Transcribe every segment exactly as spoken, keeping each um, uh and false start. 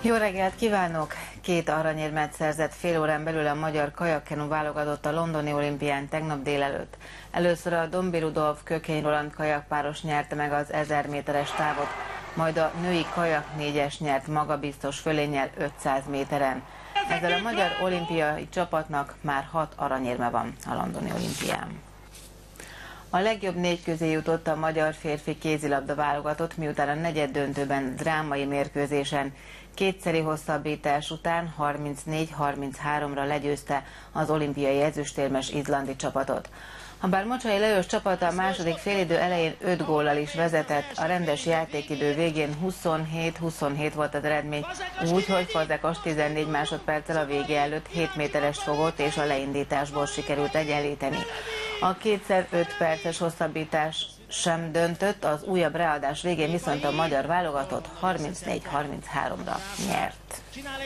Jó reggelt kívánok! Két aranyérmet szerzett fél órán belül a magyar kajakkenu válogatott a londoni olimpián tegnap délelőtt. Először a Dombi Rudolf Kökény Roland kajakpáros nyerte meg az ezer méteres távot, majd a női kajak négyes nyert magabiztos fölénnyel ötszáz méteren. Ezzel a magyar olimpiai csapatnak már hat aranyérme van a londoni olimpián. A legjobb négy közé jutott a magyar férfi kézilabda válogatott, miután a negyeddöntőben drámai mérkőzésen kétszeri hosszabbítás után harmincnégy harminchárom-ra legyőzte az olimpiai ezüstérmes izlandi csapatot. Habár Mocsai Lajos csapata a második félidő elején öt góllal is vezetett, a rendes játékidő végén huszonhét huszonhét volt az eredmény, úgy, hogy Fazekas tizennégy másodperccel a vége előtt hét méterest fogott, és a leindításból sikerült egyenlíteni. A kétszer öt perces hosszabbítás sem döntött, az újabb ráadás végén viszont a magyar válogatott harmincnégy harminchárom-ra nyert.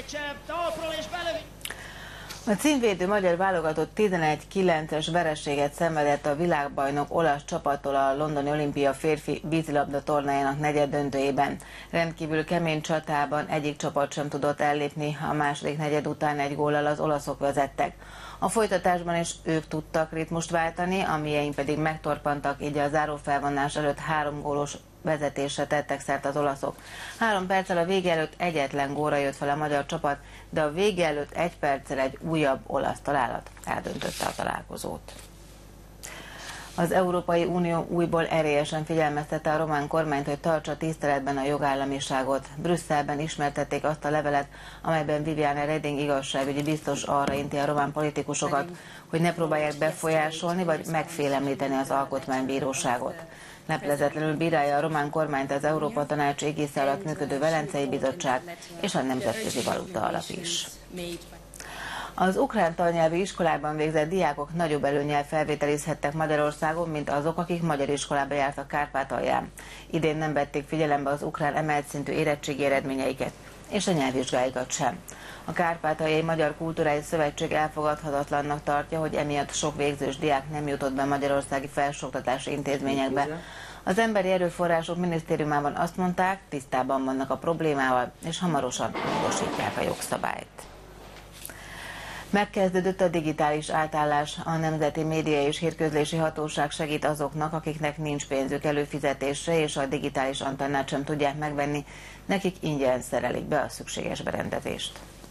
A címvédő magyar válogatott tizenegy kilences vereséget szenvedett a világbajnok olasz csapattól a londoni olimpia férfi vízilabda tornájának negyeddöntőjében. Rendkívül kemény csatában egyik csapat sem tudott ellépni, a második negyed után egy góllal az olaszok vezettek. A folytatásban is ők tudtak ritmust váltani, a mieink pedig megtorpantak, így a zárófelvonás előtt három gólos vezetésre tettek szert az olaszok. Három perccel a vége előtt egyetlen gólra jött fel a magyar csapat, de a vége előtt egy perccel egy újabb olasz találat eldöntötte a találkozót. Az Európai Unió újból erélyesen figyelmeztette a román kormányt, hogy tartsa tiszteletben a jogállamiságot. Brüsszelben ismertették azt a levelet, amelyben Viviane Reding igazságügyi biztos arra inti a román politikusokat, hogy ne próbálják befolyásolni vagy megfélemlíteni az alkotmánybíróságot. Leplezetlenül bírálja a román kormányt az Európa Tanács égisze alatt működő Velencei Bizottság és a Nemzetközi Valuta Alap is. Az ukrán tannyelvű iskolában végzett diákok nagyobb előnnyel felvételizhettek Magyarországon, mint azok, akik magyar iskolába jártak Kárpátalján. Idén nem vették figyelembe az ukrán emelt szintű érettségi eredményeiket, és a nyelvvizsgáikat sem. A Kárpátaljai Magyar Kulturális Szövetség elfogadhatatlannak tartja, hogy emiatt sok végzős diák nem jutott be magyarországi felsőoktatási intézményekbe. Az Emberi Erőforrások Minisztériumában azt mondták, tisztában vannak a problémával, és hamarosan módosítják a jogszabályt. Megkezdődött a digitális átállás. A Nemzeti Média és Hírközlési Hatóság segít azoknak, akiknek nincs pénzük előfizetésre, és a digitális antennát sem tudják megvenni. Nekik ingyen szerelik be a szükséges berendezést.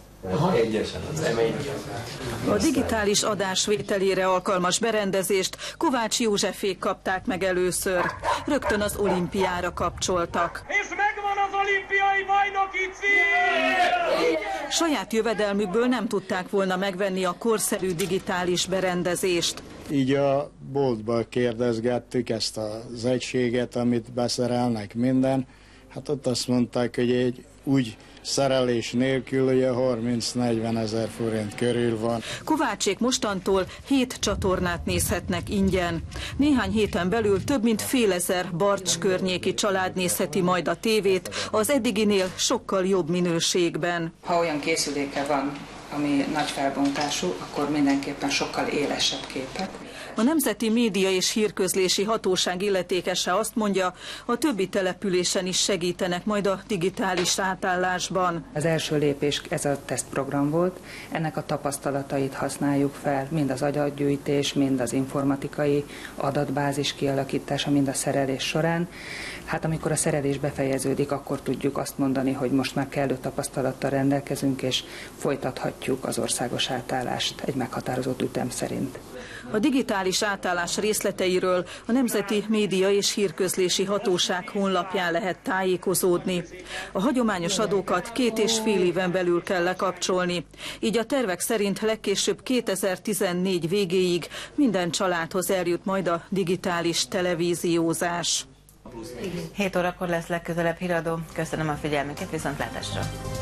A digitális adás vételére alkalmas berendezést Kovács Józsefék kapták meg először. Rögtön az olimpiára kapcsoltak. És megvan az olimpiai bajnoki cím! Saját jövedelmükből nem tudták volna megvenni a korszerű digitális berendezést. Így a boltban kérdezgettük ezt az egységet, amit beszerelnek minden. Hát ott azt mondták, hogy egy úgy szerelés nélkül ugye harminc-negyven ezer forint körül van. Kovácsék mostantól hét csatornát nézhetnek ingyen. Néhány héten belül több mint félezer Barcs környéki család nézheti majd a tévét, az eddiginél sokkal jobb minőségben. Ha olyan készüléke van, ami nagy felbontású, akkor mindenképpen sokkal élesebb képek. A Nemzeti Média és Hírközlési Hatóság illetékese azt mondja, a többi településen is segítenek majd a digitális átállásban. Az első lépés ez a tesztprogram volt, ennek a tapasztalatait használjuk fel, mind az adatgyűjtés, mind az informatikai adatbázis kialakítása, mind a szerelés során. Hát amikor a szerelés befejeződik, akkor tudjuk azt mondani, hogy most már kellő tapasztalattal rendelkezünk, és folytathatjuk az országos átállást egy meghatározott ütem szerint. A digitális átállás részleteiről a Nemzeti Média és Hírközlési Hatóság honlapján lehet tájékozódni. A hagyományos adókat két és fél éven belül kell lekapcsolni, így a tervek szerint legkésőbb kétezer-tizennégy végéig minden családhoz eljut majd a digitális televíziózás. hét órakor lesz legközelebb híradó. Köszönöm a figyelmüket, viszontlátásra!